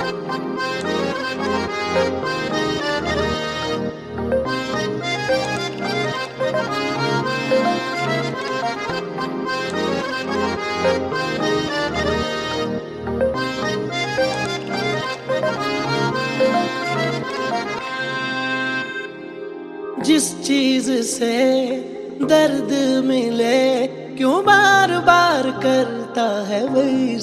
जिस चीज से दर्द मिले क्यों बार बार करता है वही